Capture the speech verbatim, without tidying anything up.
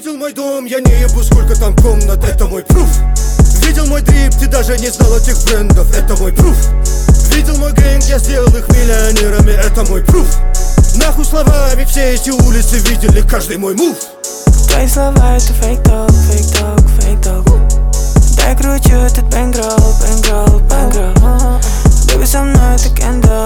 Видел мой дом, я не ебу, сколько там комнат, это мой пруф. Видел мой дрип, ты даже не знал этих брендов, это мой пруф. Видел мой гэнг, я сделал их миллионерами, это мой пруф. Нахуй слова, ведь все эти улицы видели каждый мой мув. Твои слова это фейк-ток, фейк-ток, фейк-ток. Я кручу этот бэнгролл, бэнгролл, бэнгролл. Baby, со мной это кендалл.